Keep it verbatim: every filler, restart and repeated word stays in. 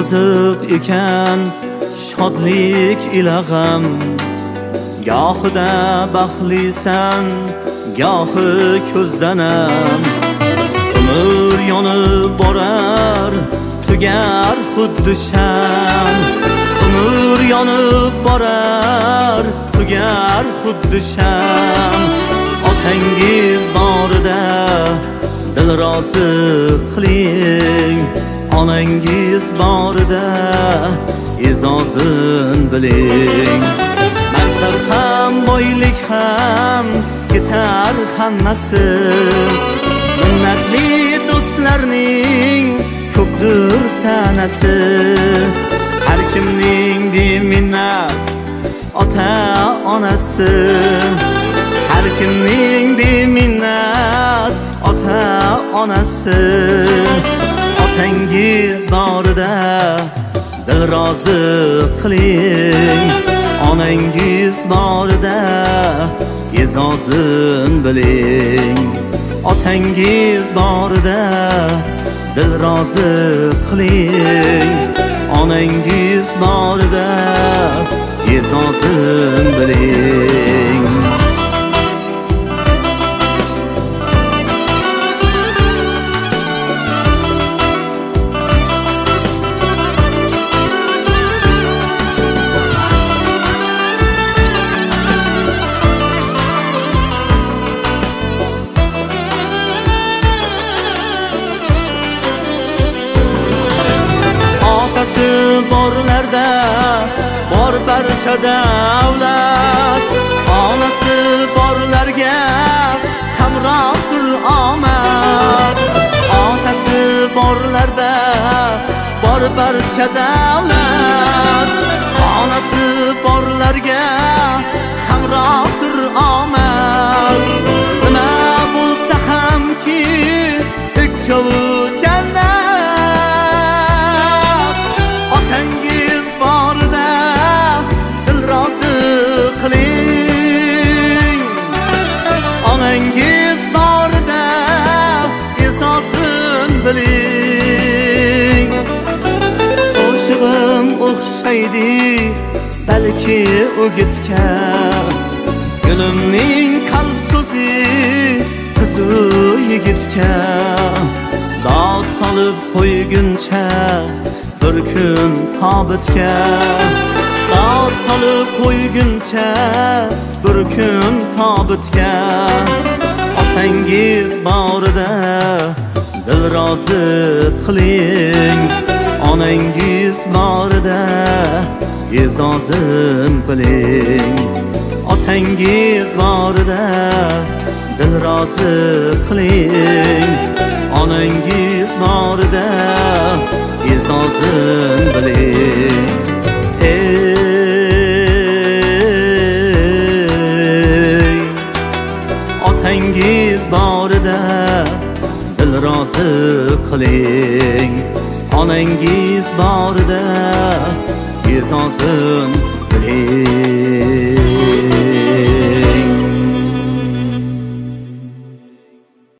qiziq ekan shodlik ila g'am. Gohida baxtlisan, gohi ko'zdanam. Umr yonib borar, tugar xuddi sham. Umr yonib borar, tugar xuddi sham. Otangiz borida dil rozi qiling, onangiz borida e'zozin biling. Mansab ham boylik ham ketar hammasi, minnatli do'stlarning ko'pdir tanasi. Har kimning beminnat ota onasi, har kimning beminnat ota onasi. Otangiz borida dil rozi qiling, onangiz borida e'zozin biling. Otangiz borida dil rozi qiling, onangiz borida e'zozin biling. Otasi borlarda bor barcha davlat, onasi borlarga hamrohdir omad. Otasi borlarda bor barcha davlat, onasi borlarga hamrohdir omad. Nima bo'lsa hamki ikkovi jannat. Otangiz borida dil rozi qiling, onangiz borida e'zozin biling. Qo'shig'im o'xshaydi balki o'gitga, gulimning qalb so'zi qizu yigitga. Dod solib qo'yguncha bir kun tobitga, dod solib qo'yguncha bir kun tobitga. Otangiz borida dil rozi qiling, onangiz borida e'zozin biling. Otangiz borida dil rozi qiling, onangiz borida e'zozin biling. Ey otangiz borida dil rozi qiling, onangiz borida e'zozin biling.